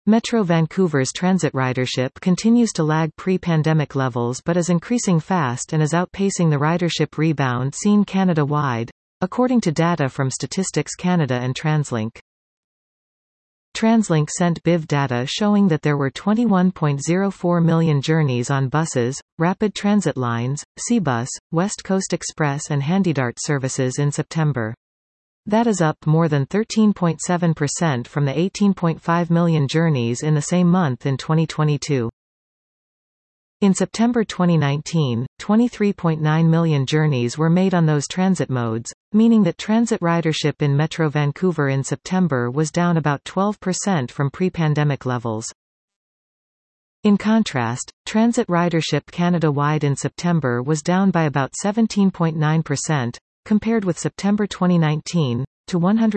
Metro Vancouver's transit ridership continues to lag pre-pandemic levels but is increasing fast and is outpacing the ridership rebound seen Canada-wide, according to data from Statistics Canada and TransLink. TransLink sent BIV data showing that there were 21.04 million journeys on buses, rapid transit lines, Cbus, West Coast Express and HandyDART services in September. That is up more than 13.7% from the 18.5 million journeys in the same month in 2022. In September 2019, 23.9 million journeys were made on those transit modes, meaning that transit ridership in Metro Vancouver in September was down about 12% from pre-pandemic levels. In contrast, transit ridership Canada-wide in September was down by about 17.9%, compared with September 2019, to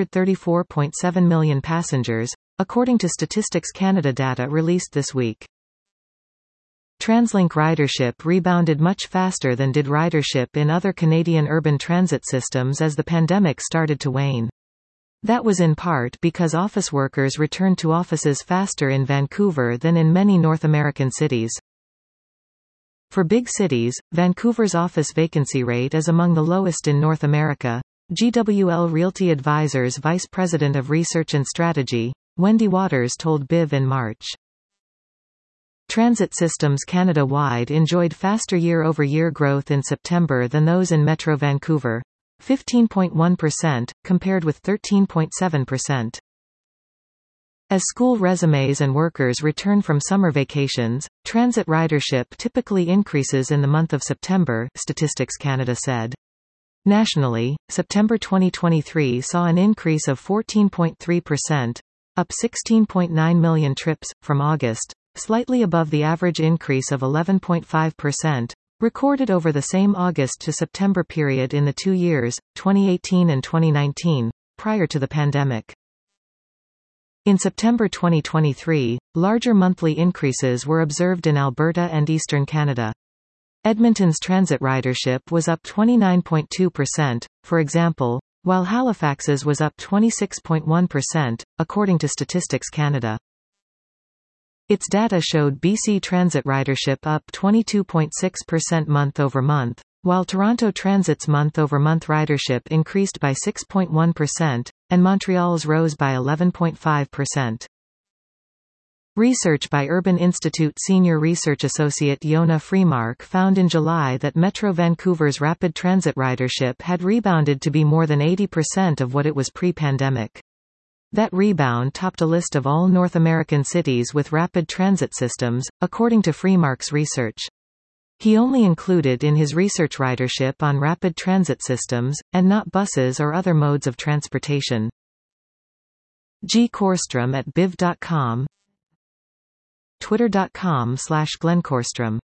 134.7 million passengers, according to Statistics Canada data released this week. TransLink ridership rebounded much faster than did ridership in other Canadian urban transit systems as the pandemic started to wane. That was in part because office workers returned to offices faster in Vancouver than in many North American cities. For big cities, Vancouver's office vacancy rate is among the lowest in North America. GWL Realty Advisors Vice President of Research and Strategy, Wendy Waters told BIV in March. Transit systems Canada-wide enjoyed faster year-over-year growth in September than those in Metro Vancouver, 15.1%, compared with 13.7%. As school resumes and workers return from summer vacations, transit ridership typically increases in the month of September, Statistics Canada said. Nationally, September 2023 saw an increase of 14.3%, up 16.9 million trips, from August, slightly above the average increase of 11.5%, recorded over the same August to September period in the 2 years, 2018 and 2019, prior to the pandemic. In September 2023, larger monthly increases were observed in Alberta and Eastern Canada. Edmonton's transit ridership was up 29.2%, for example, while Halifax's was up 26.1%, according to Statistics Canada. Its data showed BC Transit ridership up 22.6% month-over-month, while Toronto Transit's month-over-month ridership increased by 6.1%, and Montreal's rose by 11.5%. Research by Urban Institute Senior Research Associate Yona Freemark found in July that Metro Vancouver's rapid transit ridership had rebounded to be more than 80% of what it was pre-pandemic. That rebound topped a list of all North American cities with rapid transit systems, according to Freemark's research. He only included in his research ridership on rapid transit systems, and not buses or other modes of transportation. G. Korstrom at BIV.com, Twitter.com/GlenKorstrom